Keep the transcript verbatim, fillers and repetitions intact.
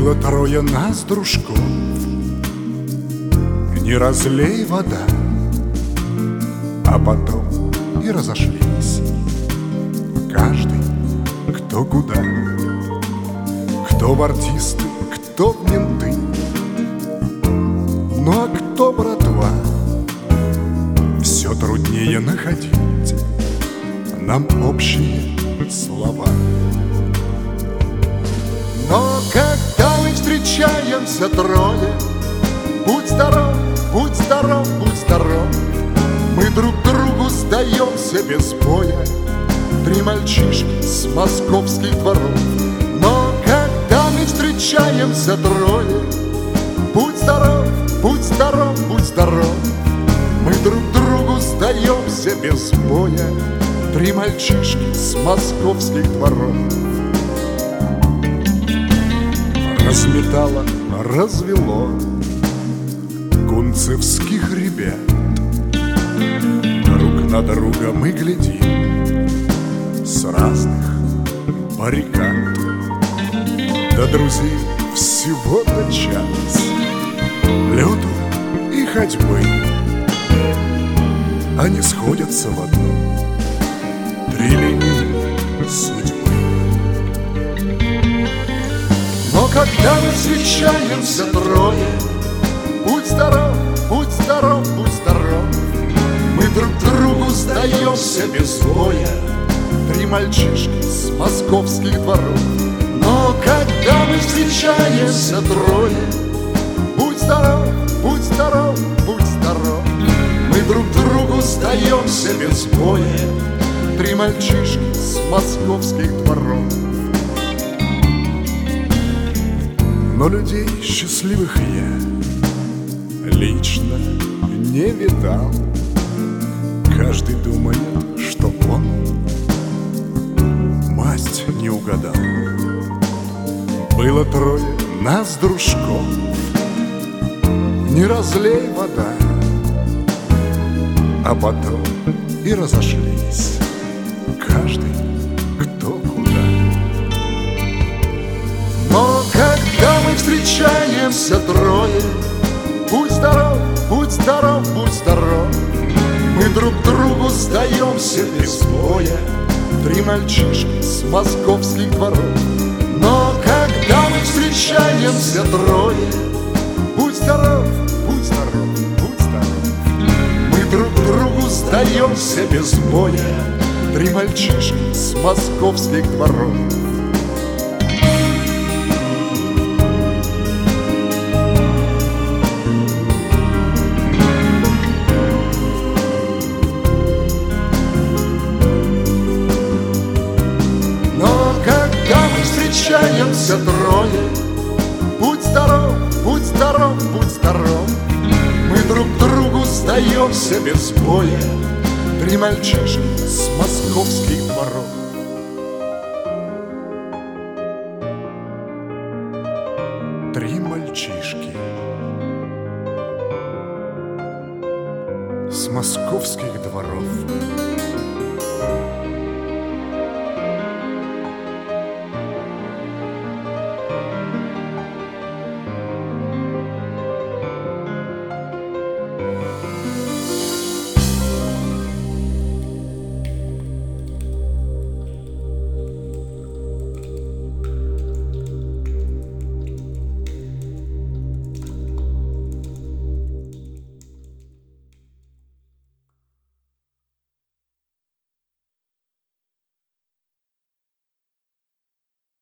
Было трое нас, дружков, не разлей вода, а потом и разошлись, каждый кто куда. Кто в артисты, кто в менты, ну а кто братва. Все труднее находить нам общие слова. Но когда мы встречаемся трое, будь здоров, будь здоров, будь здоров, мы друг другу сдаемся без боя. Три мальчишки с московских дворов. Но когда мы встречаемся трое, будь здоров, будь здоров, будь здоров, мы друг другу сдаемся без боя. Три мальчишки с московских дворов. Разметало, развело кунцевских ребят. Друг на друга мы глядим с разных баррикад. До друзей всего-то час лёту и ходьбы, они сходятся в одну три линии судьбы. Но когда мы встречаемся трое, будь здоров, будь здоров, будь здоров, мы друг другу сдаемся без боя. Три мальчишки с московских дворов. Но когда мы встречаемся трое, будь здоров, будь здоров, будь здоров, мы друг другу сдаемся без боя. Три мальчишки с московских дворов. Но людей счастливых я лично не видал. Каждый думает, что он масть не угадал. Было трое нас, дружков, не разлей вода, а потом и разошлись, каждый кто куда. Но когда мы встречаемся трое, будь здоров, будь здоров, будь здоров, мы друг другу сдаемся без боя. Три мальчишки с московских дворов. Но когда мы встречаемся трое, будь здоров, будь здоров, будь здоров, мы друг другу сдаемся без боя. Три мальчишки с московских дворов. Встречаемся трое, будь здоров, будь здоров, будь здоров, мы друг другу сдаемся без боя. Три мальчишки с московских дворов. Три мальчишки с московских дворов.